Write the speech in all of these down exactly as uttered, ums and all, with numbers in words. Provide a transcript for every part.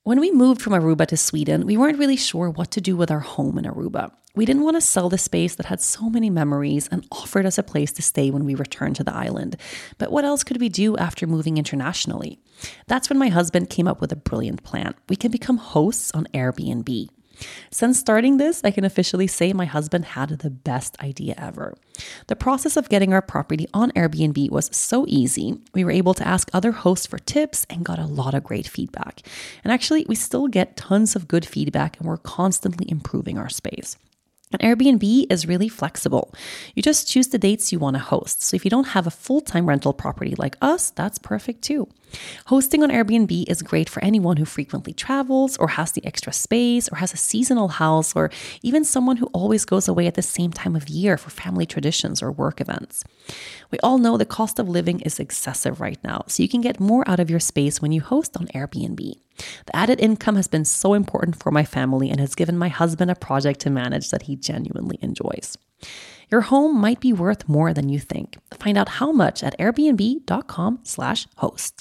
When we moved from Aruba to Sweden, we weren't really sure what to do with our home in Aruba. We didn't want to sell the space that had so many memories and offered us a place to stay when we returned to the island. But what else could we do after moving internationally? That's when my husband came up with a brilliant plan. We can become hosts on Airbnb. Since starting this, I can officially say my husband had the best idea ever. The process of getting our property on Airbnb was so easy. We were able to ask other hosts for tips and got a lot of great feedback. And actually, we still get tons of good feedback and we're constantly improving our space. And Airbnb is really flexible. You just choose the dates you want to host. So if you don't have a full-time rental property like us, that's perfect too. Hosting on Airbnb is great for anyone who frequently travels or has the extra space or has a seasonal house or even someone who always goes away at the same time of year for family traditions or work events. We all know the cost of living is excessive right now, so you can get more out of your space when you host on Airbnb. The added income has been so important for my family and has given my husband a project to manage that he genuinely enjoys. Your home might be worth more than you think. Find out how much at airbnb.com slash host.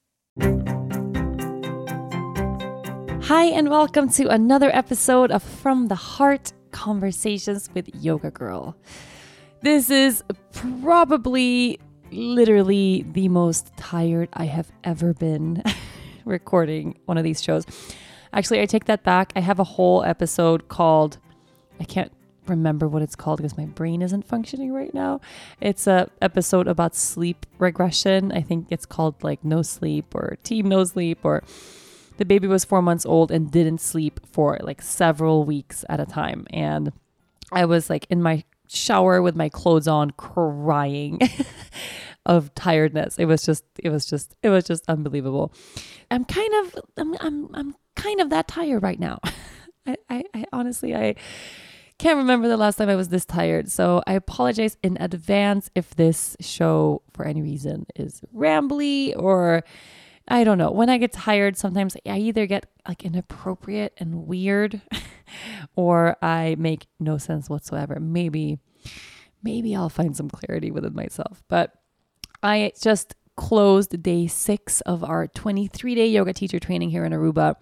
Hi, and welcome to another episode of From the Heart Conversations with Yoga Girl. This is probably literally the most tired I have ever been recording one of these shows. Actually, I take that back. I have a whole episode called, I can't remember what it's called because my brain isn't functioning right now. It's a episode about sleep regression. I think it's called like No Sleep or Team No Sleep, or the baby was four months old and didn't sleep for like several weeks at a time. And I was like in my shower with my clothes on crying of tiredness. It was just, it was just, it was just unbelievable. I'm kind of, I'm, I'm, I'm kind of that tired right now. I, I, I honestly, I can't remember the last time I was this tired. So I apologize in advance if this show for any reason is rambly or I don't know. When I get tired, sometimes I either get like inappropriate and weird or I make no sense whatsoever. Maybe, maybe I'll find some clarity within myself. But I just closed day six of our twenty-three day yoga teacher training here in Aruba,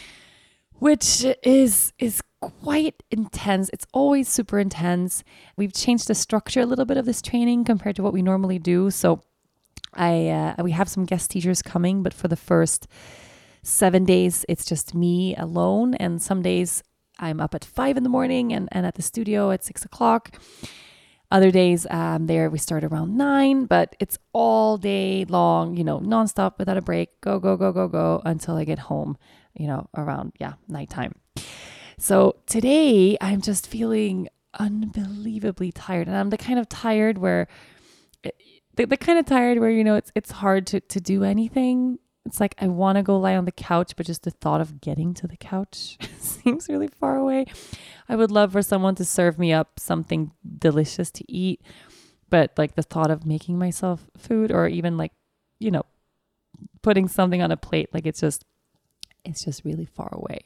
which is, is quite intense. It's always super intense. We've changed the structure a little bit of this training compared to what we normally do. So I uh, we have some guest teachers coming, but for the first seven days, it's just me alone. And some days I'm up at five in the morning and, and at the studio at six o'clock. Other days um, there we start around nine, but it's all day long, you know, nonstop without a break. Go, go, go, go, go until I get home, you know, around, yeah, nighttime. So today I'm just feeling unbelievably tired. And I'm the kind of tired where it, The, the kind of tired where, you know, it's it's hard to, to do anything. It's like I want to go lie on the couch, but just the thought of getting to the couch seems really far away. I would love for someone to serve me up something delicious to eat, but like the thought of making myself food or even like, you know, putting something on a plate, like it's just, it's just really far away.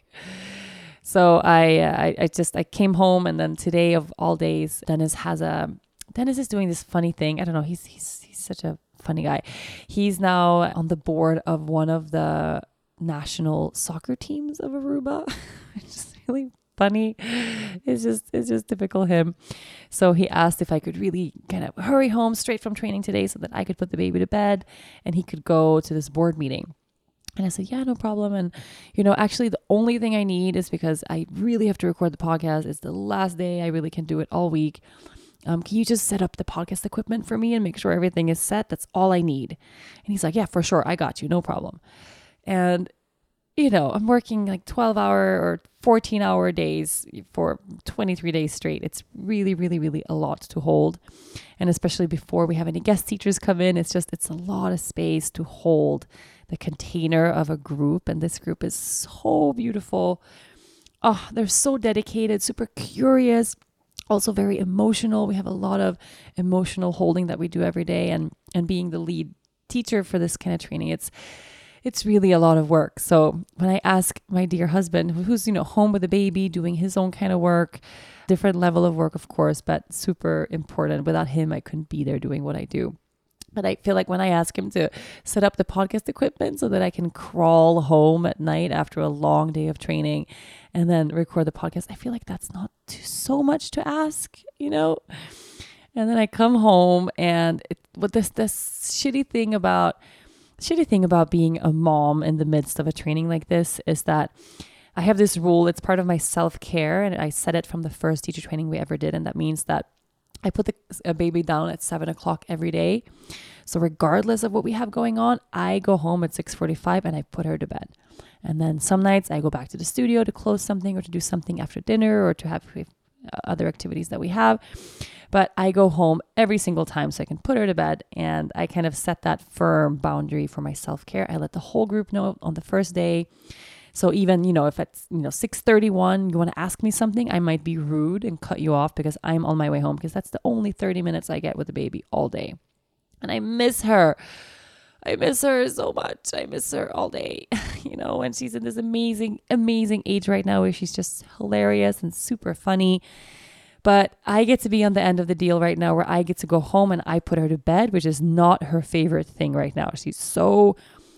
So I, uh, I, I just, I came home and then today of all days, Dennis has a, Dennis is doing this funny thing. I don't know. He's he's he's such a funny guy. He's now on the board of one of the national soccer teams of Aruba. It's just really funny. It's just it's just typical him. So he asked if I could really kind of hurry home straight from training today so that I could put the baby to bed and he could go to this board meeting. And I said, yeah, no problem. And, you know, actually the only thing I need is because I really have to record the podcast. It's the last day. I really can do it all week. Um, can you just set up the podcast equipment for me and make sure everything is set? That's all I need. And he's like, yeah, for sure. I got you. No problem. And, you know, I'm working like twelve hour or fourteen hour days for twenty-three days straight. It's really, really, really a lot to hold. And especially before we have any guest teachers come in, it's just, it's a lot of space to hold the container of a group. And this group is so beautiful. Oh, they're so dedicated, super curious. Also very emotional. We have a lot of emotional holding that we do every day, and and being the lead teacher for this kind of training, it's it's really a lot of work. So when I ask my dear husband, who's, you know, home with a baby, doing his own kind of work, different level of work, of course, but super important. Without him, I couldn't be there doing what I do. But I feel like when I ask him to set up the podcast equipment so that I can crawl home at night after a long day of training and then record the podcast, I feel like that's not too, so much to ask, you know? And then I come home and it, what this, this shitty thing about, shitty thing about being a mom in the midst of a training like this is that I have this rule. It's part of my self-care, and I set it from the first teacher training we ever did. And that means that I put the a baby down at seven o'clock every day. So regardless of what we have going on, I go home at six forty-five and I put her to bed. And then some nights I go back to the studio to close something or to do something after dinner or to have other activities that we have. But I go home every single time so I can put her to bed, and I kind of set that firm boundary for my self-care. I let the whole group know on the first day. So even, you know, if it's, you know, six thirty-one, you want to ask me something, I might be rude and cut you off because I'm on my way home, because that's the only thirty minutes I get with the baby all day. And I miss her. I miss her so much. I miss her all day, you know, and she's in this amazing, amazing age right now where she's just hilarious and super funny. But I get to be on the end of the deal right now where I get to go home and I put her to bed, which is not her favorite thing right now. She's so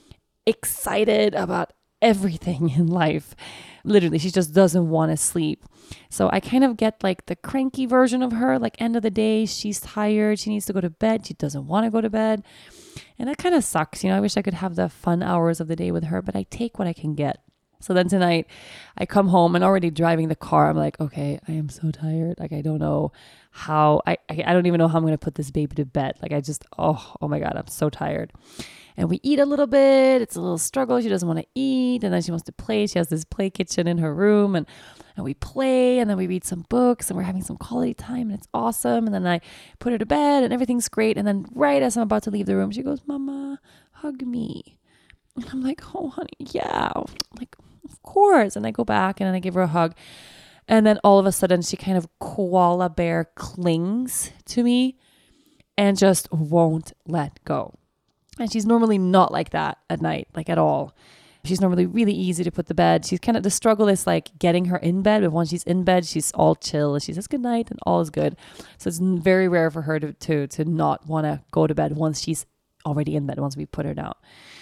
excited about everything in life. Literally, she just doesn't want to sleep. So I kind of get like the cranky version of her, like end of the day, she's tired, she needs to go to bed, she doesn't want to go to bed. And that kind of sucks. You know, I wish I could have the fun hours of the day with her, but I take what I can get. So then tonight I come home and already driving the car, I'm like, okay, I am so tired. Like, I don't know how, I, I, I don't even know how I'm going to put this baby to bed. Like, I just, oh, oh my God, I'm so tired. And we eat a little bit. It's a little struggle. She doesn't want to eat. And then she wants to play. She has this play kitchen in her room, and, and we play, and then we read some books, and we're having some quality time, and it's awesome. And then I put her to bed and everything's great. And then right as I'm about to leave the room, she goes, "Mama, hug me." And I'm like, "Oh, honey, yeah." I'm like, of course. And I go back and then I give her a hug. And then all of a sudden she kind of koala bear clings to me and just won't let go. And she's normally not like that at night, like at all. She's normally really easy to put to bed. She's kind of, the struggle is like getting her in bed. But once she's in bed, she's all chill and she says good night and all is good. So it's very rare for her to to, to not want to go to bed once she's already in bed, once we put her down.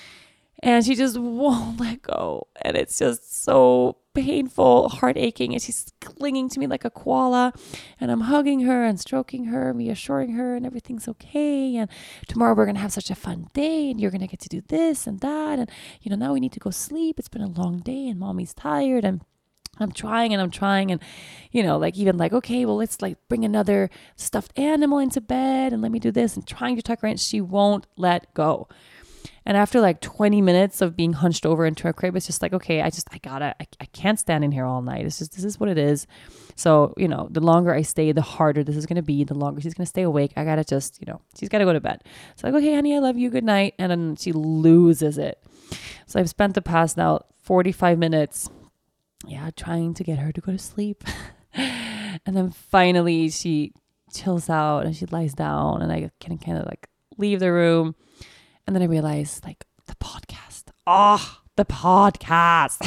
And she just won't let go. And it's just so painful, heart aching. And she's clinging to me like a koala. And I'm hugging her and stroking her, reassuring her, and everything's okay. And tomorrow we're going to have such a fun day. And you're going to get to do this and that. And, you know, now we need to go sleep. It's been a long day and mommy's tired. And I'm trying and I'm trying. And, you know, like even like, okay, well, let's like bring another stuffed animal into bed and let me do this. And trying to tuck her in. She won't let go. And after like twenty minutes of being hunched over into a crib, it's just like, okay, I just, I gotta, I, I can't stand in here all night. It's just, this is what it is. So, you know, the longer I stay, the harder this is going to be. The longer she's going to stay awake. I gotta just, you know, she's got to go to bed. So like, okay, honey, I love you. Good night. And then she loses it. So I've spent the past now forty-five minutes, yeah, trying to get her to go to sleep. And then finally she chills out and she lies down and I can kind of like leave the room. And then I realized, like, the podcast. Oh, the podcast.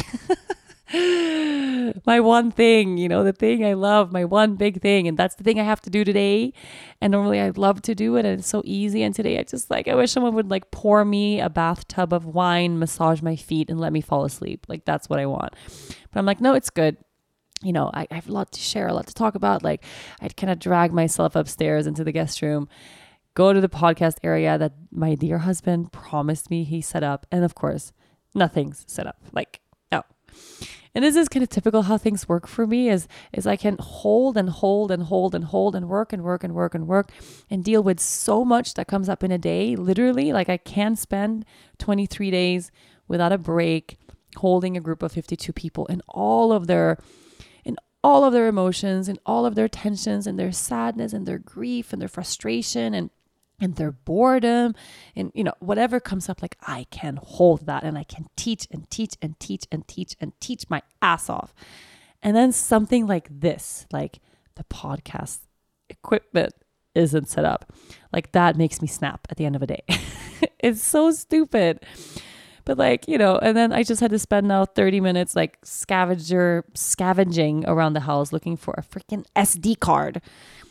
My one thing, you know, the thing I love, my one big thing. And that's the thing I have to do today. And normally I'd love to do it. And it's so easy. And today I just like, I wish someone would like pour me a bathtub of wine, massage my feet, and let me fall asleep. Like, that's what I want. But I'm like, no, it's good. You know, I, I have a lot to share, a lot to talk about. Like, I'd kind of drag myself upstairs into the guest room, go to the podcast area that my dear husband promised me he set up. And of course, nothing's set up. Like, no. And this is kind of typical how things work for me is, is I can hold and hold and hold and hold and work and work and work and work and deal with so much that comes up in a day. Literally, like I can spend twenty-three days without a break holding a group of fifty-two people and all of their all of their emotions and all of their tensions and their sadness and their grief and their frustration and and their boredom and, you know, whatever comes up, like I can hold that and I can teach and teach and teach and teach and teach my ass off. And then something like this, like the podcast equipment isn't set up. Like that makes me snap at the end of a day. It's so stupid. But like, you know, and then I just had to spend now thirty minutes like scavenger scavenging around the house looking for a freaking S D card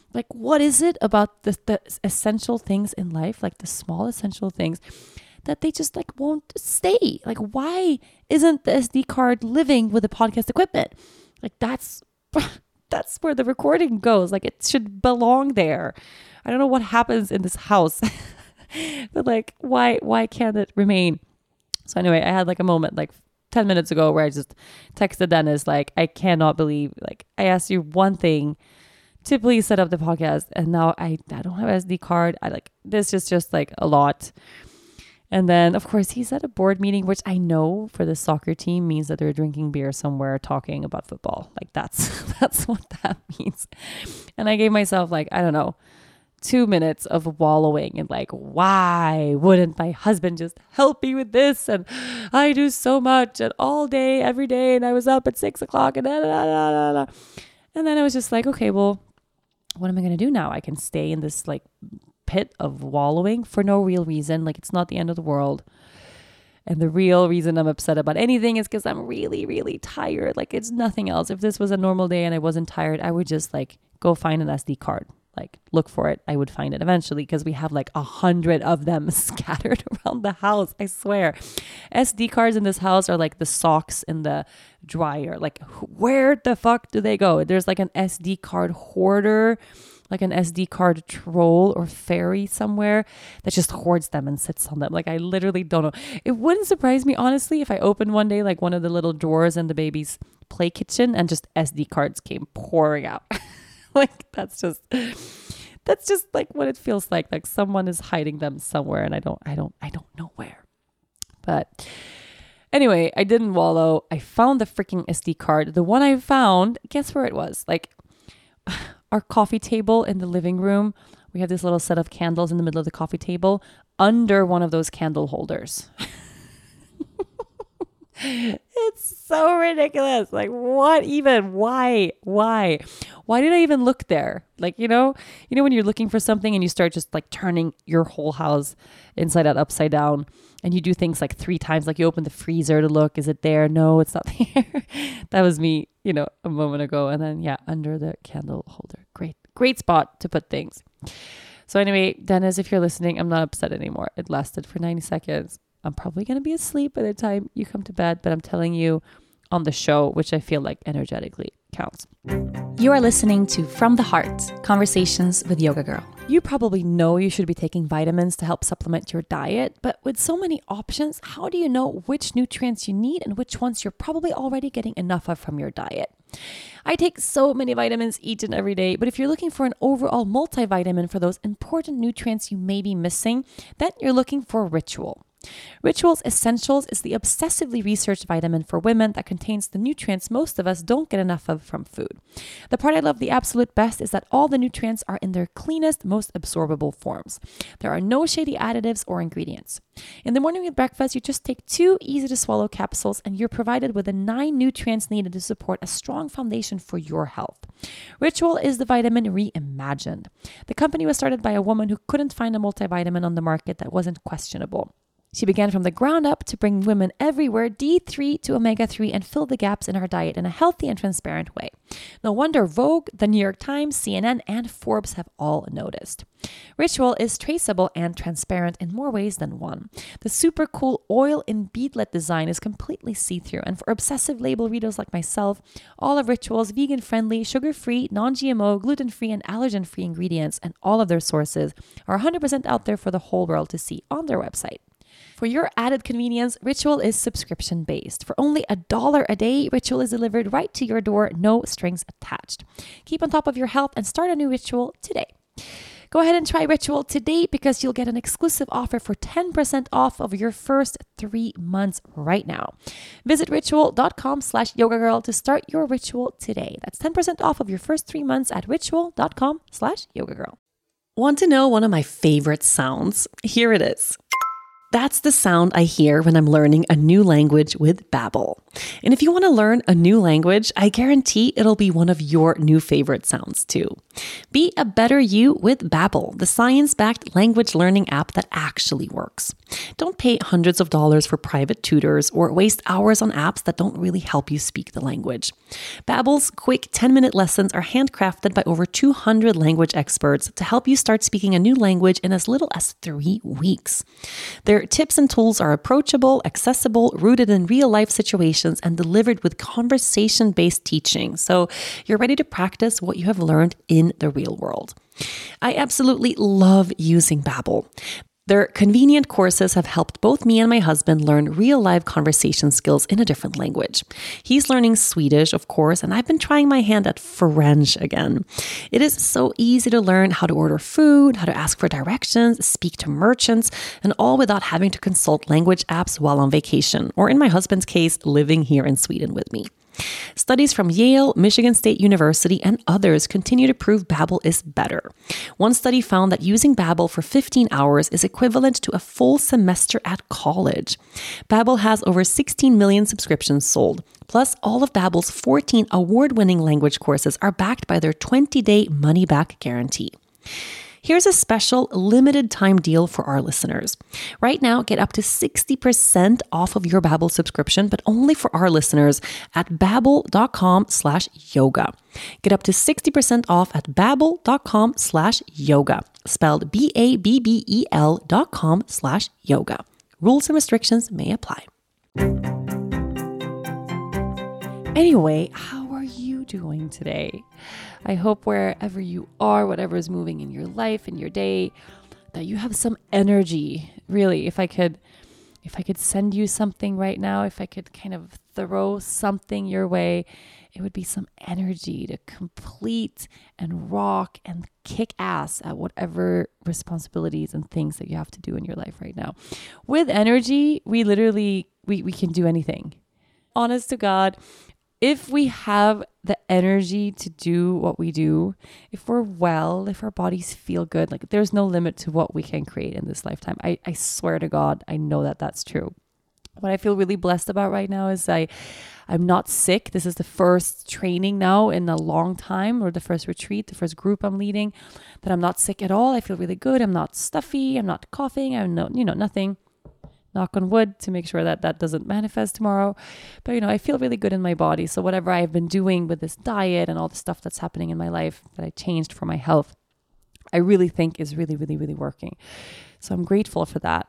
Like, what is it about the, the essential things in life, like the small essential things, that they just like won't stay? Like, why isn't the S D card living with the podcast equipment? Like, that's that's where the recording goes. Like, it should belong there. I don't know what happens in this house, but like, why why can't it remain? So anyway, I had like a moment like ten minutes ago where I just texted Dennis, like, I cannot believe, like, I asked you one thing to please set up the podcast, and now I, I don't have an S D card. I like, this is just like a lot. And then of course he's at a board meeting, which I know for the soccer team means that they're drinking beer somewhere talking about football. Like, that's, that's what that means. And I gave myself like, I don't know, two minutes of wallowing and like, why wouldn't my husband just help me with this? And I do so much and all day, every day. And I was up at six o'clock and da, da, da, da, da. And then I was just like, okay, well, what am I going to do now? I can stay in this like pit of wallowing for no real reason. Like, it's not the end of the world. And the real reason I'm upset about anything is because I'm really, really tired. Like, it's nothing else. If this was a normal day and I wasn't tired, I would just like go find an S D card. Like, look for it. I would find it eventually, because we have like a hundred of them scattered around the house. I swear. S D cards in this house are like the socks in the dryer. Like, where the fuck do they go? There's like an S D card hoarder, like an S D card troll or fairy somewhere that just hoards them and sits on them. Like, I literally don't know. It wouldn't surprise me, honestly, if I opened one day like one of the little drawers in the baby's play kitchen and just S D cards came pouring out. Like, that's just, that's just like what it feels like. Like, someone is hiding them somewhere, and I don't, I don't, I don't know where. But anyway, I didn't wallow. I found the freaking S D card. The one I found, guess where it was? Like, our coffee table in the living room. We have this little set of candles in the middle of the coffee table, under one of those candle holders. It's so ridiculous. Like, what even? Why? Why? Why did I even look there? Like, you know, you know, when you're looking for something and you start just like turning your whole house inside out, upside down, and you do things like three times, like you open the freezer to look, is it there? No, it's not there. That was me, you know, a moment ago. And then, yeah, under the candle holder. Great, great spot to put things. So anyway, Dennis, if you're listening, I'm not upset anymore. It lasted for ninety seconds. I'm probably going to be asleep by the time you come to bed, but I'm telling you on the show, which I feel like energetically counts. You are listening to From the Heart, Conversations with Yoga Girl. You probably know you should be taking vitamins to help supplement your diet, but with so many options, how do you know which nutrients you need and which ones you're probably already getting enough of from your diet? I take so many vitamins each and every day, but if you're looking for an overall multivitamin for those important nutrients you may be missing, then you're looking for Ritual. Ritual's Essentials is the obsessively researched vitamin for women that contains the nutrients most of us don't get enough of from food. The part I love the absolute best is that all the nutrients are in their cleanest, most absorbable forms. There are no shady additives or ingredients. In the morning with breakfast, you just take two easy to swallow capsules and you're provided with the nine nutrients needed to support a strong foundation for your health. Ritual is the vitamin reimagined. The company was started by a woman who couldn't find a multivitamin on the market that wasn't questionable. She began from the ground up to bring women everywhere D three to omega three and fill the gaps in our diet in a healthy and transparent way. No wonder Vogue, the New York Times, C N N, and Forbes have all noticed. Ritual is traceable and transparent in more ways than one. The super cool oil in beadlet design is completely see-through, and for obsessive label readers like myself, all of Ritual's vegan-friendly, sugar-free, non-G M O, gluten-free, and allergen-free ingredients and all of their sources are one hundred percent out there for the whole world to see on their website. For your added convenience, Ritual is subscription-based. For only a dollar a day, Ritual is delivered right to your door, no strings attached. Keep on top of your health and start a new ritual today. Go ahead and try Ritual today because you'll get an exclusive offer for ten percent off of your first three months right now. Visit ritual.com slash yoga girl to start your ritual today. That's ten percent off of your first three months at ritual.com slash yoga girl. Want to know one of my favorite sounds? Here it is. That's the sound I hear when I'm learning a new language with Babbel. And if you want to learn a new language, I guarantee it'll be one of your new favorite sounds too. Be a better you with Babbel, the science-backed language learning app that actually works. Don't pay hundreds of dollars for private tutors or waste hours on apps that don't really help you speak the language. Babbel's quick ten-minute lessons are handcrafted by over two hundred language experts to help you start speaking a new language in as little as three weeks. Their tips and tools are approachable, accessible, rooted in real-life situations, and delivered with conversation-based teaching, so you're ready to practice what you have learned in the real world. I absolutely love using Babbel. Their convenient courses have helped both me and my husband learn real-life conversation skills in a different language. He's learning Swedish, of course, and I've been trying my hand at French again. It is so easy to learn how to order food, how to ask for directions, speak to merchants, and all without having to consult language apps while on vacation, or in my husband's case, living here in Sweden with me. Studies from Yale, Michigan State University, and others continue to prove Babbel is better. One study found that using Babbel for fifteen hours is equivalent to a full semester at college. Babbel has over sixteen million subscriptions sold. Plus, all of Babbel's fourteen award-winning language courses are backed by their twenty-day money-back guarantee. Here's a special limited time deal for our listeners. Right now, get up to sixty percent off of your Babbel subscription, but only for our listeners at babbel.com slash yoga. Get up to sixty percent off at babbel.com slash yoga, spelled B A B B E L dot com slash yoga. Rules and restrictions may apply. Anyway, how are you doing today? I hope wherever you are, whatever is moving in your life, in your day, that you have some energy. Really, if I could, if I could send you something right now, if I could kind of throw something your way, it would be some energy to complete and rock and kick ass at whatever responsibilities and things that you have to do in your life right now. With energy, we literally, we, we can do anything. Honest to God, if we have the energy to do what we do, if we're well, if our bodies feel good, like there's no limit to what we can create in this lifetime. I, I swear to God, I know that that's true. What I feel really blessed about right now is I, I'm not sick. This is the first training now in a long time, or the first retreat, the first group I'm leading, that I'm not sick at all. I feel really good. I'm not stuffy. I'm not coughing. I'm no, you know, nothing. Knock on wood to make sure that that doesn't manifest tomorrow. But, you know, I feel really good in my body. So whatever I've been doing with this diet and all the stuff that's happening in my life that I changed for my health, I really think is really, really, really working. So I'm grateful for that.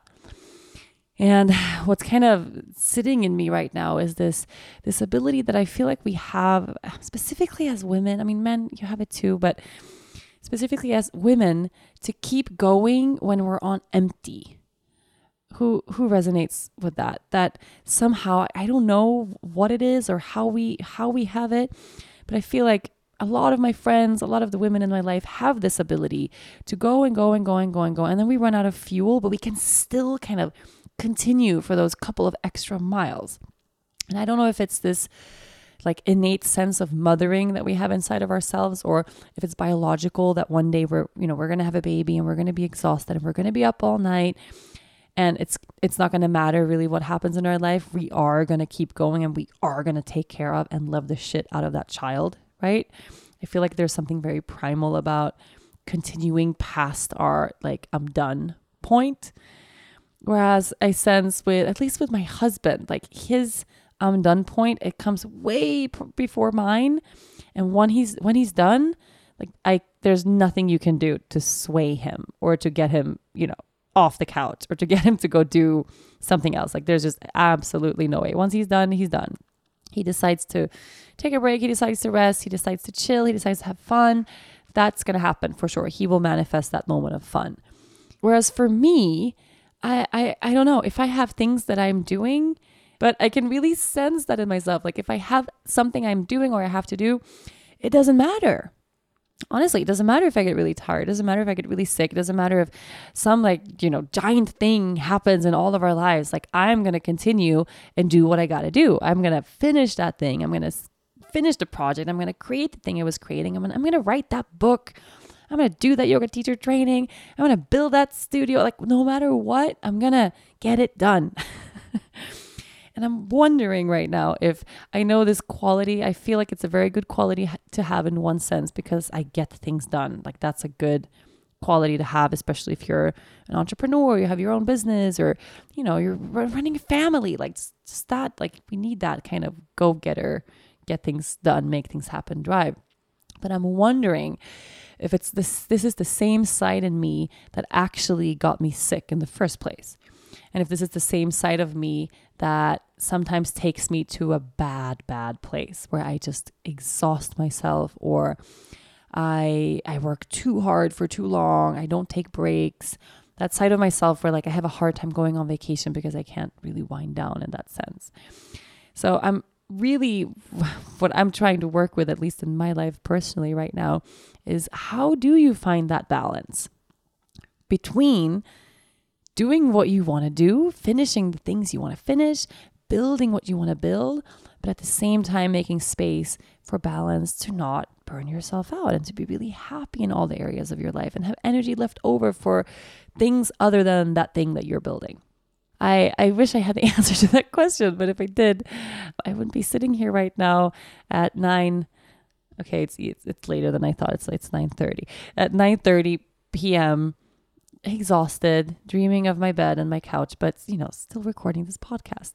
And what's kind of sitting in me right now is this, this ability that I feel like we have, specifically as women. I mean, men, you have it too, but specifically as women, to keep going when we're on empty. Who who resonates with that? That somehow, I don't know what it is or how we how we have it, but I feel like a lot of my friends, a lot of the women in my life have this ability to go and go and go and go and go. And then we run out of fuel, but we can still kind of continue for those couple of extra miles. And I don't know if it's this like innate sense of mothering that we have inside of ourselves, or if it's biological that one day we're, you know, we're going to have a baby and we're going to be exhausted and we're going to be up all night. And it's it's not going to matter really what happens in our life. We are going to keep going and we are going to take care of and love the shit out of that child, right? I feel like there's something very primal about continuing past our like I'm done point. Whereas I sense with, at least with my husband, like his I'm done point, it comes way p- before mine. And when he's when he's done, like I there's nothing you can do to sway him or to get him, you know, off the couch or to get him to go do something else. Like there's just absolutely no way. Once he's done, he's done. He decides to take a break. He decides to rest. He decides to chill. He decides to have fun. That's going to happen for sure. He will manifest that moment of fun. Whereas for me, I, I, I don't know if I have things that I'm doing, but I can really sense that in myself. Like if I have something I'm doing or I have to do, it doesn't matter. Honestly, it doesn't matter if I get really tired. It doesn't matter if I get really sick. It doesn't matter if some like, you know, giant thing happens in all of our lives. Like I'm going to continue and do what I got to do. I'm going to finish that thing. I'm going to finish the project. I'm going to create the thing I was creating. I'm going I'm going to write that book. I'm going to do that yoga teacher training. I'm going to build that studio. Like no matter what, I'm going to get it done. And I'm wondering right now if I know this quality, I feel like it's a very good quality to have in one sense because I get things done. Like that's a good quality to have, especially if you're an entrepreneur, you have your own business, or, you know, you're running a family. Like just that, like we need that kind of go-getter, get things done, make things happen drive. But I'm wondering if it's this, this is the same side in me that actually got me sick in the first place. And if this is the same side of me that sometimes takes me to a bad, bad place where I just exhaust myself, or I I work too hard for too long. I don't take breaks. That side of myself where like I have a hard time going on vacation because I can't really wind down in that sense. So I'm really, what I'm trying to work with, at least in my life personally right now, is how do you find that balance between doing what you want to do, finishing the things you want to finish, building what you want to build, but at the same time making space for balance to not burn yourself out and to be really happy in all the areas of your life and have energy left over for things other than that thing that you're building. I, I wish I had the answer to that question, but if I did, I wouldn't be sitting here right now at nine. Okay, it's it's, it's later than I thought. It's it's nine thirty. At nine thirty p.m., exhausted, dreaming of my bed and my couch, but, you know, still recording this podcast.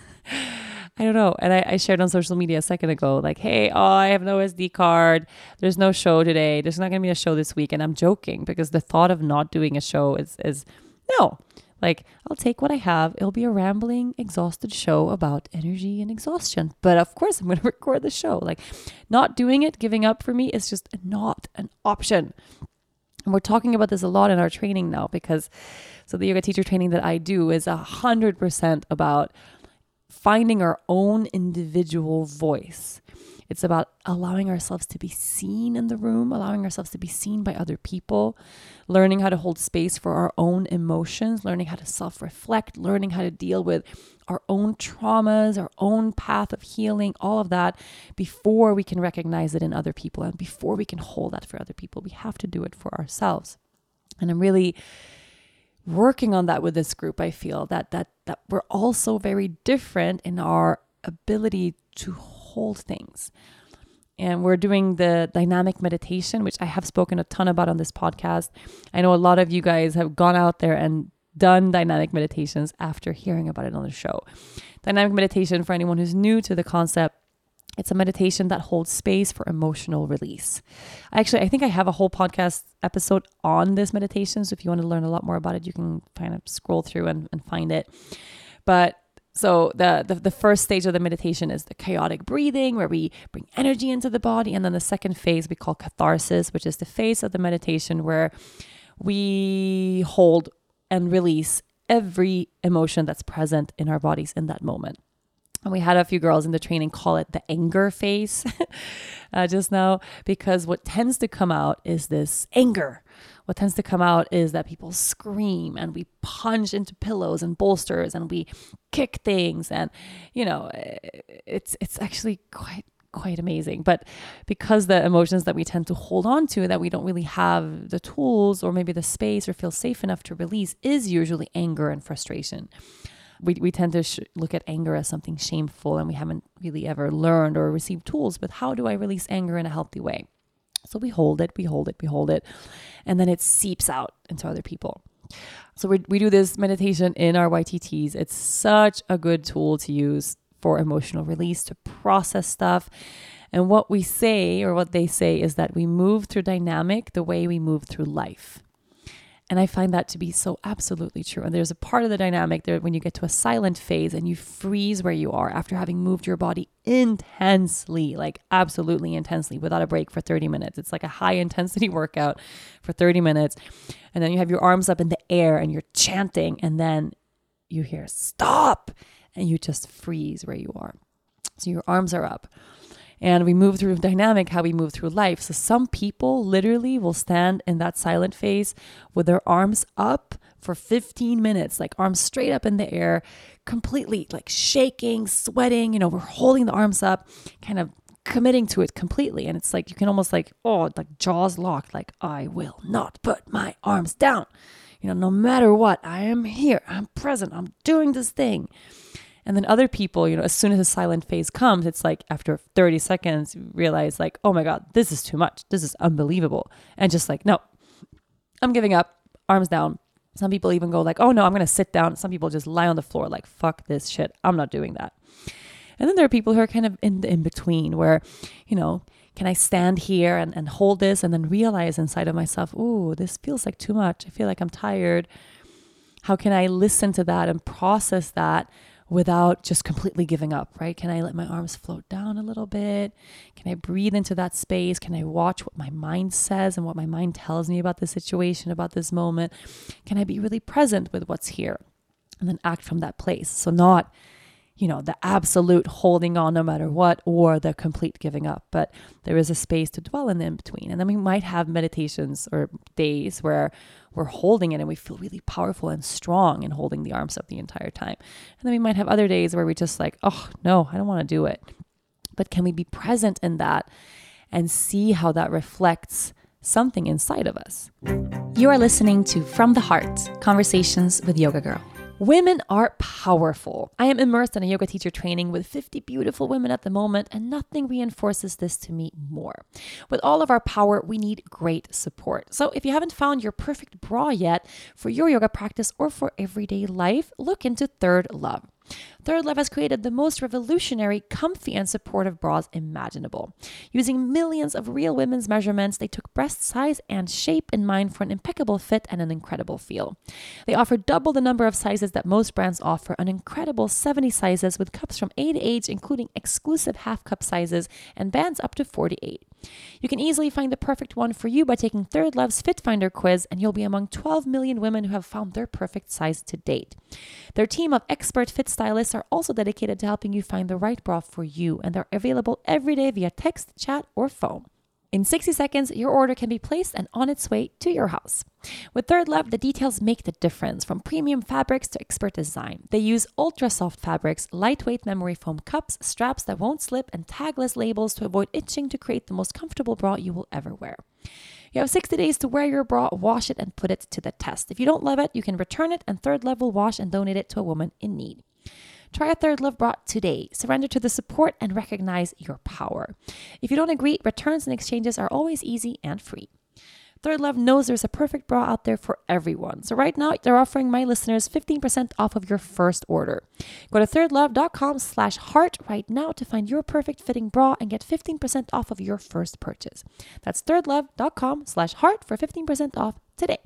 I don't know. And I, I shared on social media a second ago, like, hey, oh, I have no S D card. There's no show today. There's not going to be a show this week. And I'm joking because the thought of not doing a show is, is no, like, I'll take what I have. It'll be a rambling, exhausted show about energy and exhaustion. But of course, I'm going to record the show. Like, not doing it, giving up for me is just not an option. And we're talking about this a lot in our training now because, so the yoga teacher training that I do is a hundred percent about finding our own individual voice. It's about allowing ourselves to be seen in the room, allowing ourselves to be seen by other people, learning how to hold space for our own emotions, learning how to self-reflect, learning how to deal with our own traumas, our own path of healing, all of that before we can recognize it in other people and before we can hold that for other people. We have to do it for ourselves. And I'm really working on that with this group. I feel that that that we're all so very different in our ability to hold things. And we're doing the dynamic meditation, which I have spoken a ton about on this podcast. I know a lot of you guys have gone out there and done dynamic meditations after hearing about it on the show. Dynamic meditation, for anyone who's new to the concept, it's a meditation that holds space for emotional release. Actually, I think I have a whole podcast episode on this meditation. So if you want to learn a lot more about it, you can kind of scroll through and, and find it. But so the, the the first stage of the meditation is the chaotic breathing, where we bring energy into the body. And then the second phase we call catharsis, which is the phase of the meditation where we hold and release every emotion that's present in our bodies in that moment. And we had a few girls in the training call it the anger phase uh, just now, because what tends to come out is this anger. What tends to come out is that people scream and we punch into pillows and bolsters and we kick things. And, you know, it's it's actually quite quite amazing. But because the emotions that we tend to hold on to, that we don't really have the tools or maybe the space or feel safe enough to release, is usually anger and frustration. We we tend to sh- look at anger as something shameful, and we haven't really ever learned or received tools with how do I release anger in a healthy way. So we hold it, we hold it, we hold it, and then it seeps out into other people. So we we do this meditation in our Y T Ts. It's such a good tool to use for emotional release, to process stuff. And what we say, or what they say, is that we move through dynamic the way we move through life. And I find that to be so absolutely true. And there's a part of the dynamic there when you get to a silent phase and you freeze where you are after having moved your body intensely, like absolutely intensely, without a break for thirty minutes. It's like a high intensity workout for thirty minutes. And then you have your arms up in the air and you're chanting, and then you hear stop, and you just freeze where you are. So your arms are up. And we move through dynamic, how we move through life. So some people literally will stand in that silent phase with their arms up for fifteen minutes, like arms straight up in the air, completely like shaking, sweating. You know, we're holding the arms up, kind of committing to it completely. And it's like, you can almost like, oh, like jaws locked, like I will not put my arms down. You know, no matter what, I am here, I'm present, I'm doing this thing. And then other people, you know, as soon as the silent phase comes, it's like after thirty seconds, you realize like, oh my God, this is too much. This is unbelievable. And just like, no, I'm giving up, arms down. Some people even go like, oh no, I'm going to sit down. Some people just lie on the floor like, fuck this shit. I'm not doing that. And then there are people who are kind of in the in between where, you know, can I stand here and, and hold this and then realize inside of myself, ooh, this feels like too much. I feel like I'm tired. How can I listen to that and process that without just completely giving up, right? Can I let my arms float down a little bit? Can I breathe into that space? Can I watch what my mind says and what my mind tells me about the situation, about this moment? Can I be really present with what's here and then act from that place? So not, you know, the absolute holding on no matter what or the complete giving up, but there is a space to dwell in the in-between. And then we might have meditations or days where we're holding it and we feel really powerful and strong in holding the arms up the entire time. And then we might have other days where we just like, oh no, I don't want to do it. But can we be present in that and see how that reflects something inside of us? You are listening to From the Heart, Conversations with Yoga Girl. Women are powerful. I am immersed in a yoga teacher training with fifty beautiful women at the moment, and nothing reinforces this to me more. With all of our power, we need great support. So if you haven't found your perfect bra yet for your yoga practice or for everyday life, look into Third Love. Third Love has created the most revolutionary, comfy, and supportive bras imaginable. Using millions of real women's measurements, they took breast size and shape in mind for an impeccable fit and an incredible feel. They offer double the number of sizes that most brands offer, an incredible seventy sizes with cups from A to H, including exclusive half cup sizes and bands up to forty-eight. You can easily find the perfect one for you by taking Third Love's Fit Finder quiz, and you'll be among twelve million women who have found their perfect size to date. Their team of expert fit stylists are also dedicated to helping you find the right bra for you, and they're available every day via text, chat, or phone. In sixty seconds, your order can be placed and on its way to your house. With Third Love, the details make the difference, from premium fabrics to expert design. They use ultra soft fabrics, lightweight memory foam cups, straps that won't slip, and tagless labels to avoid itching to create the most comfortable bra you will ever wear. You have sixty days to wear your bra, wash it, and put it to the test. If you don't love it, you can return it, and Third Love will wash and donate it to a woman in need. Try a Third Love bra today. Surrender to the support and recognize your power. If you don't agree, returns and exchanges are always easy and free. Third Love knows there's a perfect bra out there for everyone. So right now, they're offering my listeners fifteen percent off of your first order. Go to thirdlove.com slash heart right now to find your perfect fitting bra and get fifteen percent off of your first purchase. That's thirdlove.com slash heart for fifteen percent off today.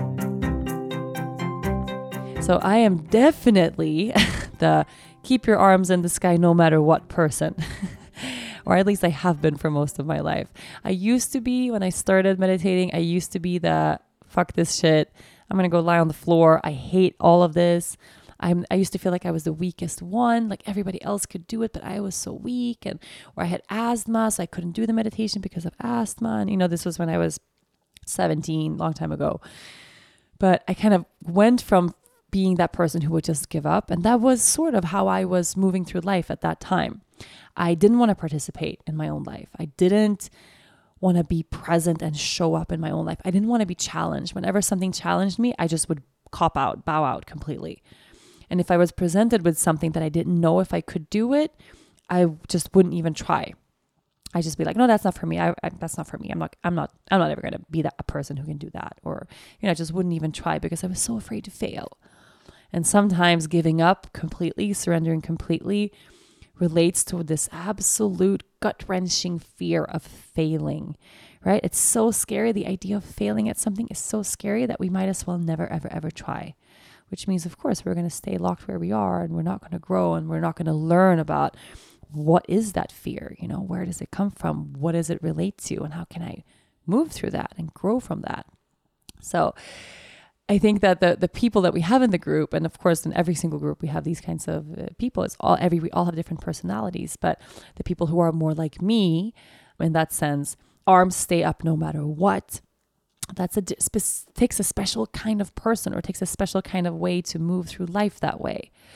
So I am definitely the keep your arms in the sky no matter what person. Or at least I have been for most of my life. I used to be, when I started meditating, I used to be the fuck this shit. I'm going to go lie on the floor. I hate all of this. I'm, I used to feel like I was the weakest one, like everybody else could do it, but I was so weak. And or I had asthma, so I couldn't do the meditation because of asthma. And, you know, this was when I was seventeen, long time ago. But I kind of went from being that person who would just give up. And that was sort of how I was moving through life at that time. I didn't want to participate in my own life. I didn't want to be present and show up in my own life. I didn't want to be challenged. Whenever something challenged me, I just would cop out, bow out completely. And if I was presented with something that I didn't know if I could do it, I just wouldn't even try. I just be like, no, that's not for me. I, I that's not for me. I'm not, I'm not, I'm not ever going to be that a person who can do that. Or, you know, I just wouldn't even try because I was so afraid to fail. And sometimes giving up completely, surrendering completely, relates to this absolute gut-wrenching fear of failing, right? It's so scary. The idea of failing at something is so scary that we might as well never, ever, ever try, which means, of course, we're going to stay locked where we are, and we're not going to grow, and we're not going to learn about what is that fear, you know, where does it come from? What does it relate to? And how can I move through that and grow from that? So I think that the the people that we have in the group, and of course in every single group we have these kinds of uh, people, it's all every we all have different personalities, but the people who are more like me in that sense, arms stay up no matter what. That's a spe- takes a special kind of person, or takes a special kind of way to move through life that way.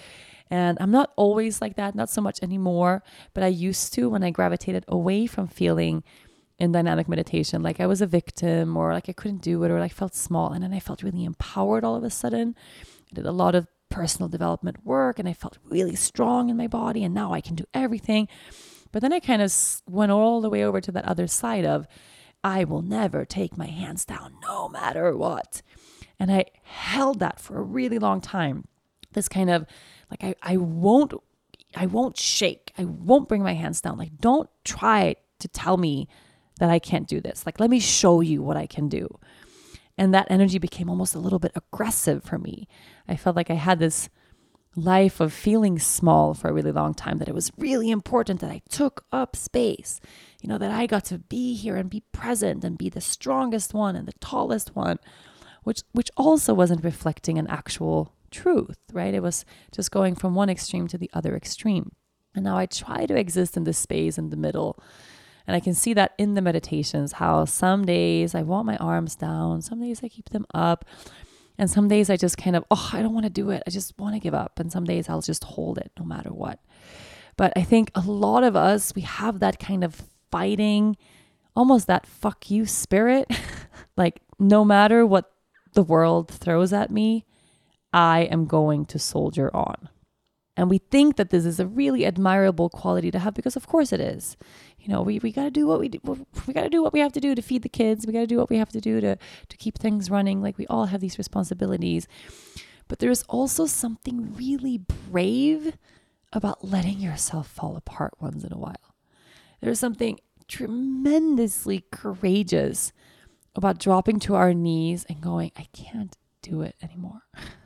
And I'm not always like that, not so much anymore, but I used to when I gravitated away from feeling in dynamic meditation, like I was a victim or like I couldn't do it or like felt small. And then I felt really empowered all of a sudden. I did a lot of personal development work and I felt really strong in my body and now I can do everything. But then I kind of went all the way over to that other side of, I will never take my hands down no matter what. And I held that for a really long time. This kind of like, I, I won't, I won't shake. I won't bring my hands down. Like, don't try to tell me that I can't do this. Like, let me show you what I can do. And that energy became almost a little bit aggressive for me. I felt like I had this life of feeling small for a really long time, that it was really important that I took up space, you know, that I got to be here and be present and be the strongest one and the tallest one, which which also wasn't reflecting an actual truth, right? It was just going from one extreme to the other extreme. And now I try to exist in this space in the middle. And I can see that in the meditations, how some days I want my arms down, some days I keep them up. And some days I just kind of, oh, I don't want to do it. I just want to give up. And some days I'll just hold it no matter what. But I think a lot of us, we have that kind of fighting, almost that fuck you spirit. Like, no matter what the world throws at me, I am going to soldier on. And we think that this is a really admirable quality to have because of course it is. You know, we, we got to do what we do. We got to do what we have to do to feed the kids. We got to do what we have to do to, to keep things running. Like, we all have these responsibilities. But there's also something really brave about letting yourself fall apart once in a while. There's something tremendously courageous about dropping to our knees and going, I can't do it anymore.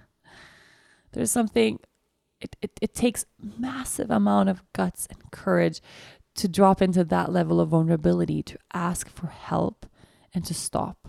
There's something, it, it, it takes massive amount of guts and courage to drop into that level of vulnerability, to ask for help and to stop.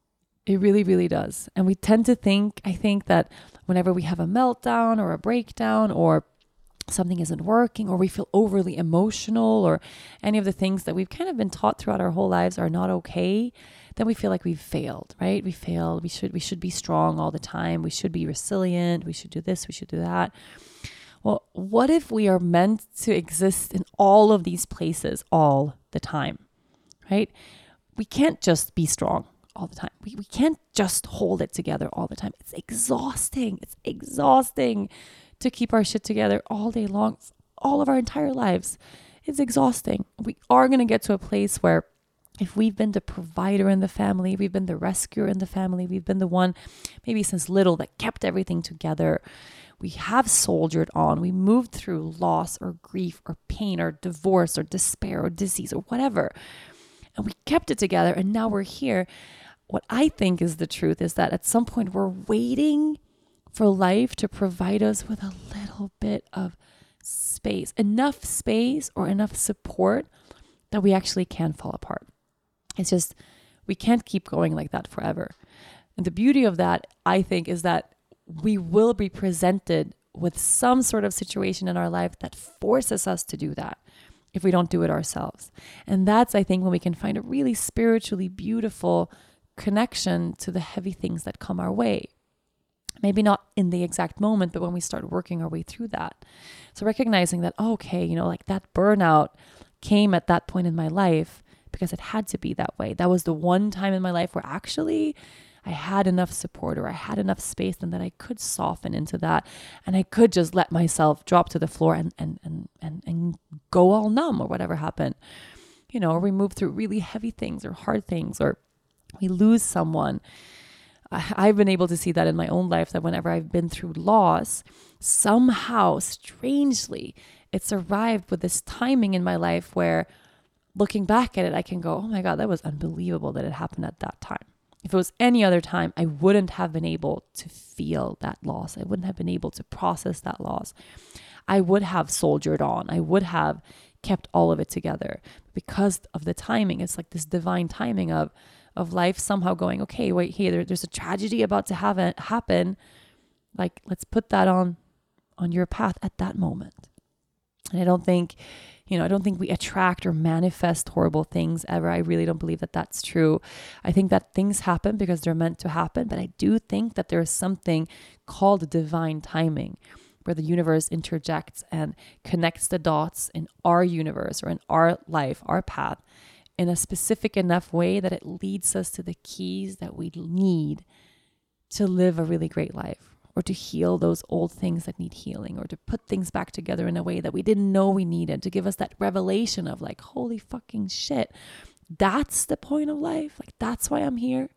It really, really does. And we tend to think, I think that whenever we have a meltdown or a breakdown or something isn't working or we feel overly emotional or any of the things that we've kind of been taught throughout our whole lives are not okay, then we feel like we've failed, right? We failed. We should, we should be strong all the time. We should be resilient. We should do this. We should do that. Well, what if we are meant to exist in all of these places all the time, right? We can't just be strong all the time. We, we can't just hold it together all the time. It's exhausting. It's exhausting to keep our shit together all day long, all of our entire lives. It's exhausting. We are going to get to a place where if we've been the provider in the family, we've been the rescuer in the family, we've been the one maybe since little that kept everything together, we have soldiered on, we moved through loss or grief or pain or divorce or despair or disease or whatever, and we kept it together and now we're here. What I think is the truth is that at some point we're waiting for life to provide us with a little bit of space, enough space or enough support that we actually can fall apart. It's just, we can't keep going like that forever. And the beauty of that, I think, is that we will be presented with some sort of situation in our life that forces us to do that if we don't do it ourselves. And that's, I think, when we can find a really spiritually beautiful connection to the heavy things that come our way. Maybe not in the exact moment, but when we start working our way through that. So recognizing that, oh, okay, you know, like that burnout came at that point in my life because it had to be that way. That was the one time in my life where actually I had enough support or I had enough space and that I could soften into that and I could just let myself drop to the floor and and and and, and go all numb or whatever happened. You know, or we move through really heavy things or hard things or we lose someone. I've been able to see that in my own life, that whenever I've been through loss, somehow, strangely, it's arrived with this timing in my life where looking back at it, I can go, oh my God, that was unbelievable that it happened at that time. If it was any other time, I wouldn't have been able to feel that loss. I wouldn't have been able to process that loss. I would have soldiered on. I would have kept all of it together. Because of the timing, it's like this divine timing of of life somehow going, okay, wait, hey, there, there's a tragedy about to have it happen. Like, let's put that on, on your path at that moment. And I don't think, you know, I don't think we attract or manifest horrible things ever. I really don't believe that that's true. I think that things happen because they're meant to happen. But I do think that there is something called divine timing where the universe interjects and connects the dots in our universe or in our life, our path, in a specific enough way that it leads us to the keys that we need to live a really great life, or to heal those old things that need healing, or to put things back together in a way that we didn't know we needed, to give us that revelation of like, holy fucking shit, that's the point of life. Like, that's why I'm here.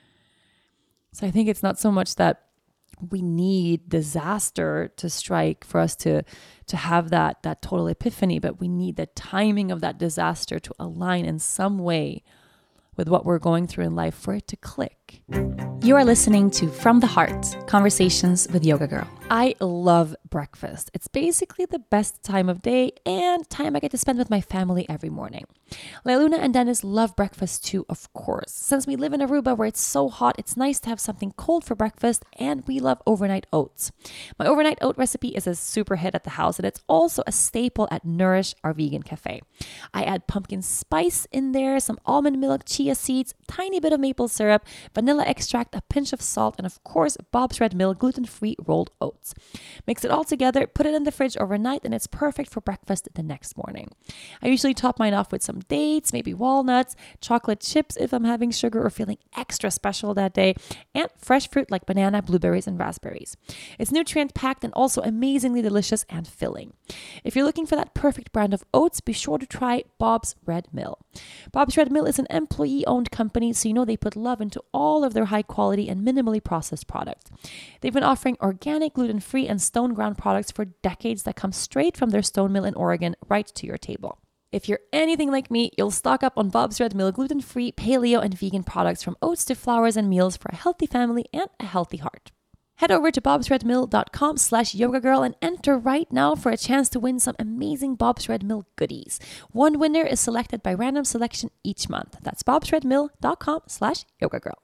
So I think it's not so much that we need disaster to strike for us to to have that that total epiphany, but we need the timing of that disaster to align in some way with what we're going through in life for it to click. You are listening to From the Heart, Conversations with Yoga Girl. I love breakfast. It's basically the best time of day and time I get to spend with my family every morning. Leiluna and Dennis love breakfast too, of course. Since we live in Aruba where it's so hot, it's nice to have something cold for breakfast, and we love overnight oats. My overnight oat recipe is a super hit at the house, and it's also a staple at Nourish, our vegan cafe. I add pumpkin spice in there, some almond milk, chia seeds, tiny bit of maple syrup, vanilla extract, a pinch of salt, and of course, Bob's Red Mill gluten-free rolled oats. Mix it all together, put it in the fridge overnight, and it's perfect for breakfast the next morning. I usually top mine off with some dates, maybe walnuts, chocolate chips if I'm having sugar or feeling extra special that day, and fresh fruit like banana, blueberries, and raspberries. It's nutrient-packed and also amazingly delicious and filling. If you're looking for that perfect brand of oats, be sure to try Bob's Red Mill. Bob's Red Mill is an employee-owned company, so you know they put love into all of their high-quality and minimally processed products. They've been offering organic, gluten-free, and stone-ground products for decades that come straight from their stone mill in Oregon right to your table. If you're anything like me, you'll stock up on Bob's Red Mill gluten-free, paleo, and vegan products from oats to flours and meals for a healthy family and a healthy heart. Head over to bobsredmill.com slash yoga girl and enter right now for a chance to win some amazing Bob's Red Mill goodies. One winner is selected by random selection each month. That's bobsredmill.com slash yoga girl.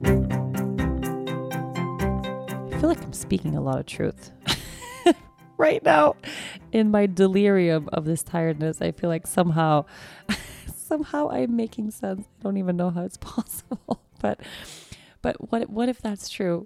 I feel like I'm speaking a lot of truth. Right now, in my delirium of this tiredness, I feel like somehow, somehow I'm making sense. I don't even know how it's possible. But, but what what if that's true?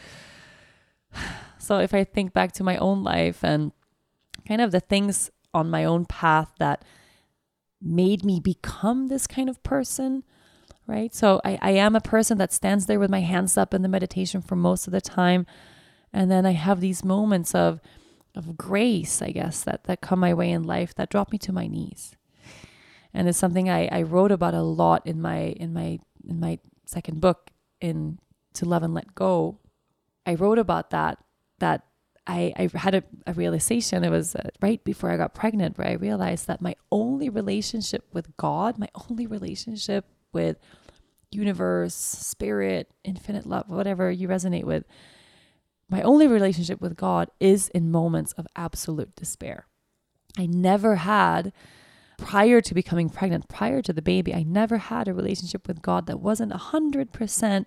So if I think back to my own life and kind of the things on my own path that made me become this kind of person, right? So I, I am a person that stands there with my hands up in the meditation for most of the time, and then I have these moments of of grace, I guess, that, that come my way in life that drop me to my knees. And it's something I, I wrote about a lot in my in my in my second book, in To Love and Let Go. I wrote about that, that I, I had a, a realization. It was uh, right before I got pregnant, where I realized that my only relationship with God, my only relationship with universe, spirit, infinite love, whatever you resonate with, my only relationship with God is in moments of absolute despair. I never had, prior to becoming pregnant, prior to the baby, I never had a relationship with God that wasn't one hundred percent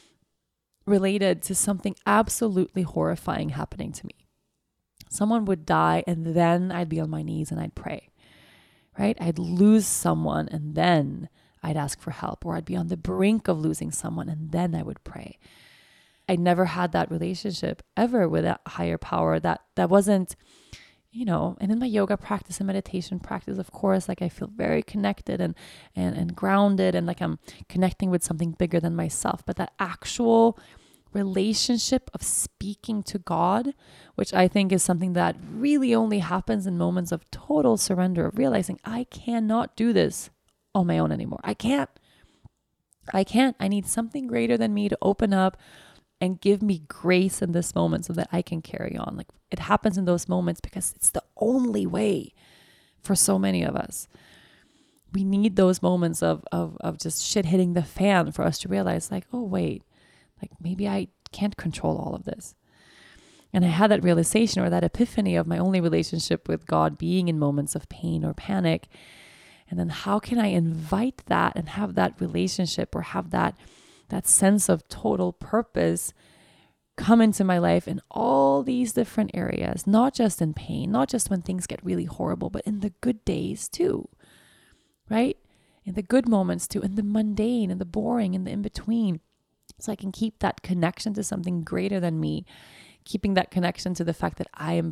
related to something absolutely horrifying happening to me. Someone would die, and then I'd be on my knees and I'd pray, right? I'd lose someone, and then I'd ask for help, or I'd be on the brink of losing someone, and then I would pray. I never had that relationship ever with a higher power. That that wasn't, you know, and in my yoga practice and meditation practice, of course, like I feel very connected and, and, and grounded, and like I'm connecting with something bigger than myself. But that actual relationship of speaking to God, which I think is something that really only happens in moments of total surrender, of realizing I cannot do this on my own anymore. I can't. I can't. I need something greater than me to open up and give me grace in this moment so that I can carry on. Like, it happens in those moments because it's the only way for so many of us. We need those moments of, of, of just shit hitting the fan for us to realize, like, oh, wait, like maybe I can't control all of this. And I had that realization, or that epiphany, of my only relationship with God being in moments of pain or panic. And then how can I invite that and have that relationship, or have that that sense of total purpose come into my life in all these different areas, not just in pain, not just when things get really horrible, but in the good days too, right? In the good moments too, in the mundane, in the boring, in the in-between. So I can keep that connection to something greater than me, keeping that connection to the fact that I am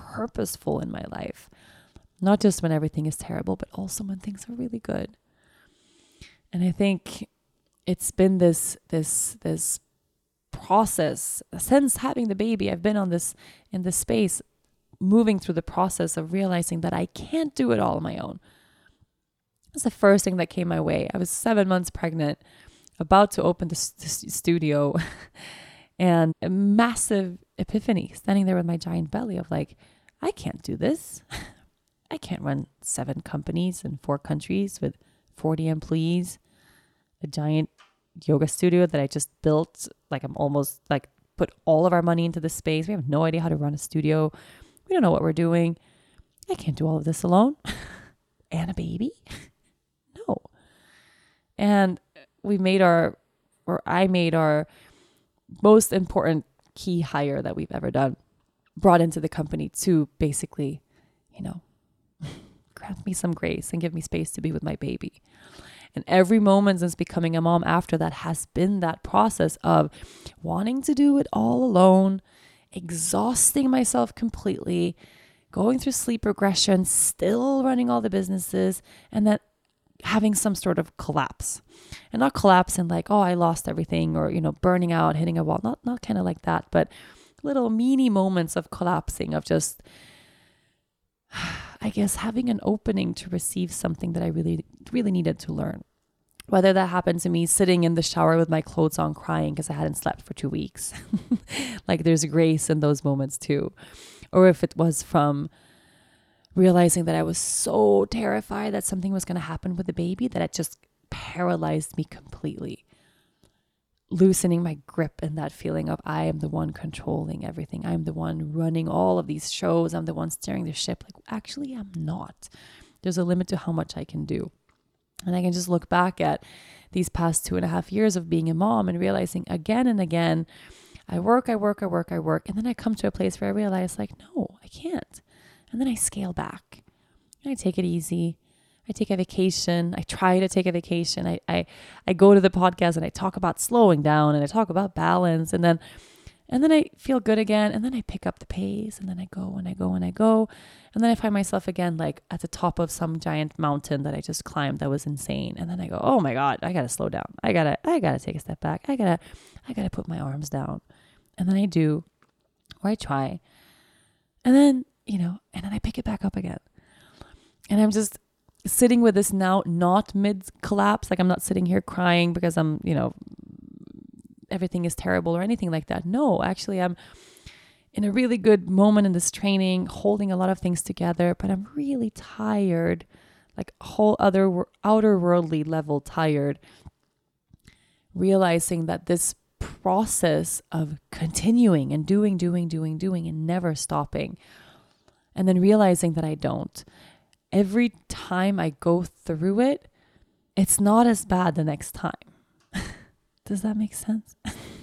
purposeful in my life. Not just when everything is terrible, but also when things are really good. And I think it's been this, this, this process since having the baby. I've been on this, in this space, moving through the process of realizing that I can't do it all on my own. That's the first thing that came my way. I was seven months pregnant, about to open the, st- the studio, and a massive epiphany, standing there with my giant belly of like, I can't do this. I can't run seven companies in four countries with forty employees, a giant yoga studio that I just built. Like I'm almost like put all of our money into this space. We have no idea how to run a studio. We don't know what we're doing. I can't do all of this alone. And a baby? No. And we made our, or I made our most important key hire that we've ever done, brought into the company to basically, you know, grant me some grace and give me space to be with my baby. And every moment since becoming a mom after that has been that process of wanting to do it all alone, exhausting myself completely, going through sleep regression, still running all the businesses, and then having some sort of collapse. And not collapse in like, oh, I lost everything, or, you know, burning out, hitting a wall. Not, not kind of like that, but little mini moments of collapsing, of just, I guess, having an opening to receive something that I really, really needed to learn. Whether that happened to me sitting in the shower with my clothes on crying because I hadn't slept for two weeks. Like there's grace in those moments too. Or if it was from realizing that I was so terrified that something was going to happen with the baby that it just paralyzed me completely. Loosening my grip in that feeling of I am the one controlling everything. I'm the one running all of these shows. I'm the one steering the ship. Like, actually, I'm not. There's a limit to how much I can do. And I can just look back at these past two and a half years of being a mom and realizing again and again, I work, I work, I work, I work. And then I come to a place where I realize like, no, I can't. And then I scale back. And I take it easy. I take a vacation. I try to take a vacation. I, I, I go to the podcast and I talk about slowing down and I talk about balance. And then, and then I feel good again. And then I pick up the pace and then I go and I go and I go. And then I find myself again, like at the top of some giant mountain that I just climbed that was insane. And then I go, oh my God, I got to slow down. I gotta, I gotta take a step back. I gotta, I gotta put my arms down. And then I do, or I try. And then, you know, and then I pick it back up again. And I'm just sitting with this now, not mid collapse. Like I'm not sitting here crying because I'm, you know, everything is terrible or anything like that. No, actually I'm in a really good moment in this training, holding a lot of things together, but I'm really tired, like a whole other outer worldly level tired, realizing that this process of continuing and doing, doing, doing, doing, and never stopping, and then realizing that I don't. Every time I go through it, it's not as bad the next time. Does that make sense?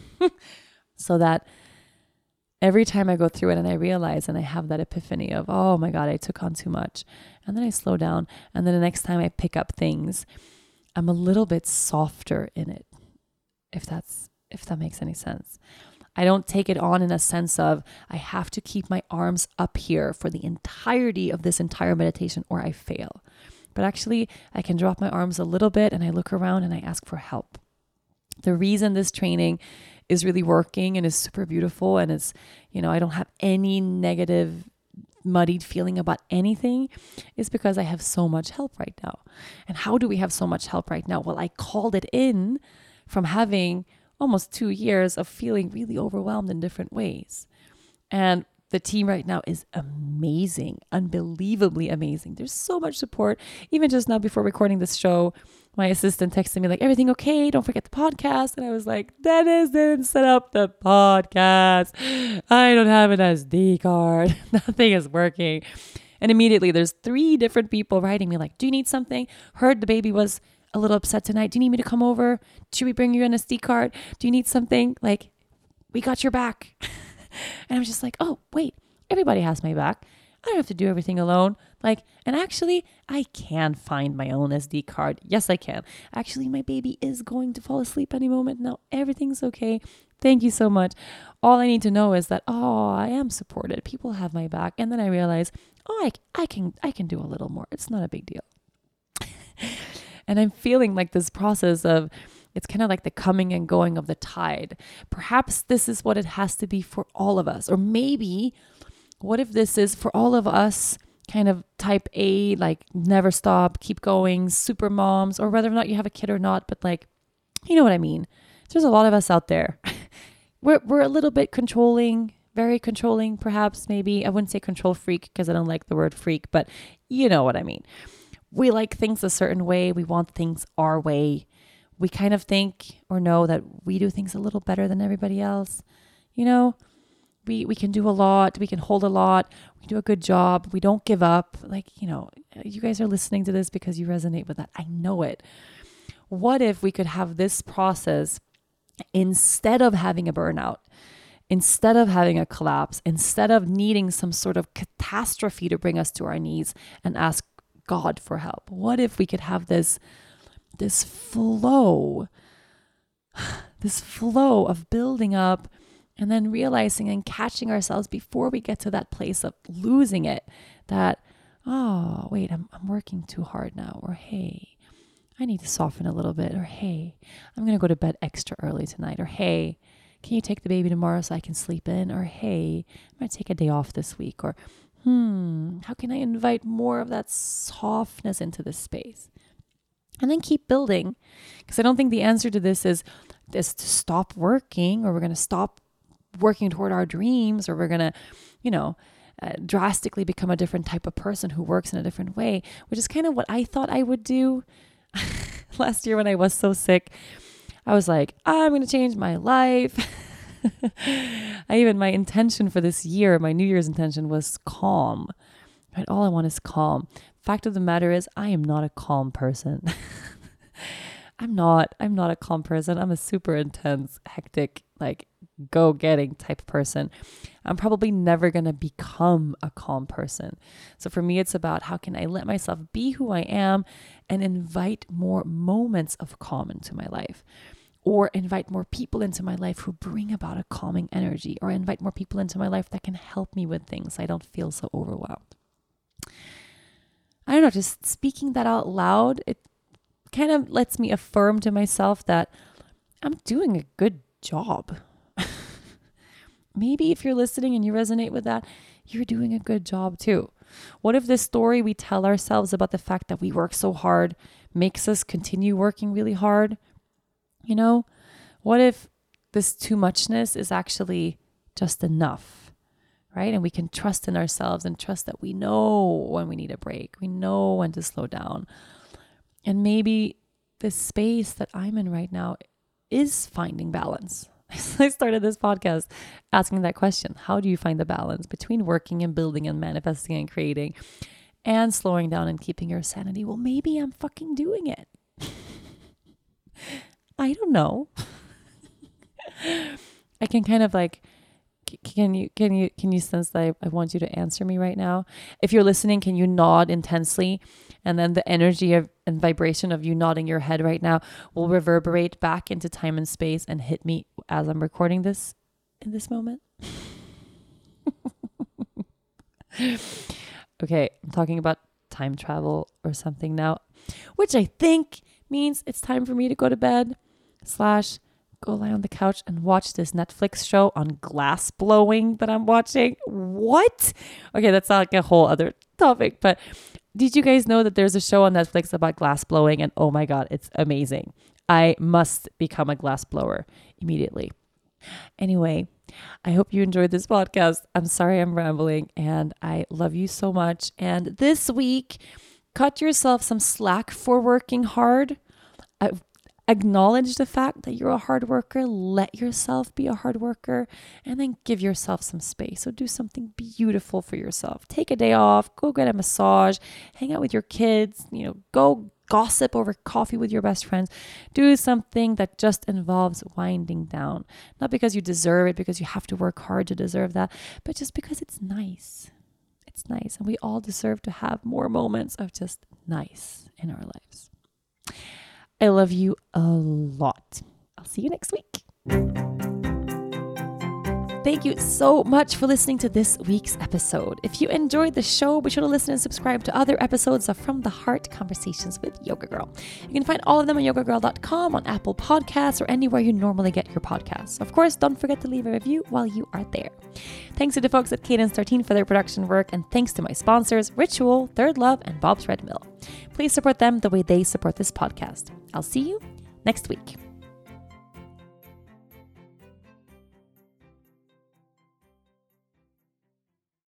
So that every time I go through it and I realize and I have that epiphany of, oh my God, I took on too much. And then I slow down. And then the next time I pick up things, I'm a little bit softer in it. If that's, if that makes any sense. I don't take it on in a sense of I have to keep my arms up here for the entirety of this entire meditation or I fail. But actually I can drop my arms a little bit and I look around and I ask for help. The reason this training is really working and is super beautiful and it's, you know, I don't have any negative muddied feeling about anything is because I have so much help right now. And how do we have so much help right now? Well, I called it in from having almost two years of feeling really overwhelmed in different ways. And the team right now is amazing, unbelievably amazing. There's so much support. Even just now before recording this show, my assistant texted me like, everything okay? Don't forget the podcast. And I was like, Dennis didn't set up the podcast. I don't have an S D card. Nothing is working. And immediately there's three different people writing me like, do you need something? Heard the baby was a little upset tonight. Do you need me to come over? Should we bring you an S D card? Do you need something? Like, we got your back. And I'm just like, oh, wait, everybody has my back. I don't have to do everything alone. Like, and actually, I can find my own S D card. Yes, I can. Actually, my baby is going to fall asleep any moment now. Everything's okay. Thank you so much. All I need to know is that, oh, I am supported. People have my back. And then I realize, oh, I, I can, I can do a little more. It's not a big deal. And I'm feeling like this process of, it's kind of like the coming and going of the tide. Perhaps this is what it has to be for all of us. Or maybe, what if this is for all of us, kind of type A, like never stop, keep going, super moms, or whether or not you have a kid or not, but like, you know what I mean? There's a lot of us out there. we're we're a little bit controlling, very controlling, perhaps, maybe. I wouldn't say control freak because I don't like the word freak, but you know what I mean. We like things a certain way. We want things our way. We kind of think or know that we do things a little better than everybody else. You know, we, we can do a lot. We can hold a lot. We do a good job. We don't give up. Like, you know, you guys are listening to this because you resonate with that. I know it. What if we could have this process instead of having a burnout, instead of having a collapse, instead of needing some sort of catastrophe to bring us to our knees and ask God for help? What if we could have this, this flow, this flow of building up and then realizing and catching ourselves before we get to that place of losing it, that, oh, wait, I'm, I'm working too hard now, or hey, I need to soften a little bit, or hey, I'm going to go to bed extra early tonight, or hey, can you take the baby tomorrow so I can sleep in, or hey, I'm going to take a day off this week, or hmm, how can I invite more of that softness into this space? And then keep building, because I don't think the answer to this is, is to stop working, or we're going to stop working toward our dreams, or we're going to, you know, uh, drastically become a different type of person who works in a different way, which is kind of what I thought I would do. Last year when I was so sick, I was like, I'm going to change my life. I even, my intention for this year, my New Year's intention was calm. Right? All I want is calm. Fact of the matter is, I am not a calm person. I'm not, I'm not a calm person. I'm a super intense, hectic, like go-getting type person. I'm probably never going to become a calm person. So for me, it's about how can I let myself be who I am and invite more moments of calm into my life, or invite more people into my life who bring about a calming energy, or invite more people into my life that can help me with things so I don't feel so overwhelmed. I don't know, just speaking that out loud, it kind of lets me affirm to myself that I'm doing a good job. Maybe if you're listening and you resonate with that, you're doing a good job too. What if this story we tell ourselves about the fact that we work so hard makes us continue working really hard? You know, what if this too muchness is actually just enough, right? And we can trust in ourselves and trust that we know when we need a break. We know when to slow down. And maybe this space that I'm in right now is finding balance. I started this podcast asking that question. How do you find the balance between working and building and manifesting and creating and slowing down and keeping your sanity? Well, maybe I'm fucking doing it. I don't know. I can kind of like, can you, can you, can you sense that I, I want you to answer me right now? If you're listening, can you nod intensely? And then the energy of and vibration of you nodding your head right now will reverberate back into time and space and hit me as I'm recording this in this moment. Okay, I'm talking about time travel or something now, which I think means it's time for me to go to bed slash go lie on the couch and watch this Netflix show on glass blowing that I'm watching. What? Okay, that's not like a whole other topic, but did you guys know that there's a show on Netflix about glass blowing? And oh my God, it's amazing. I must become a glass blower immediately. Anyway, I hope you enjoyed this podcast. I'm sorry I'm rambling, and I love you so much. And this week, cut yourself some slack for working hard. I, acknowledge the fact that you're a hard worker. Let yourself be a hard worker, and then give yourself some space. So do something beautiful for yourself. Take a day off, go get a massage, hang out with your kids, you know, go gossip over coffee with your best friends. Do something that just involves winding down. Not because you deserve it, because you have to work hard to deserve that, but just because it's nice. It's nice. And we all deserve to have more moments of just nice in our lives. I love you a lot. I'll see you next week. thank you so much for listening to this week's episode. If you enjoyed the show, be sure to listen and subscribe to other episodes of From the Heart Conversations with Yoga Girl. You can find all of them on yoga girl dot com, on Apple Podcasts, or anywhere you normally get your podcasts. Of course, don't forget to leave a review while you are there. Thanks to the folks at Cadence thirteen for their production work, and thanks to my sponsors, Ritual, Third Love, and Bob's Red Mill. Please support them the way they support this podcast. I'll see you next week.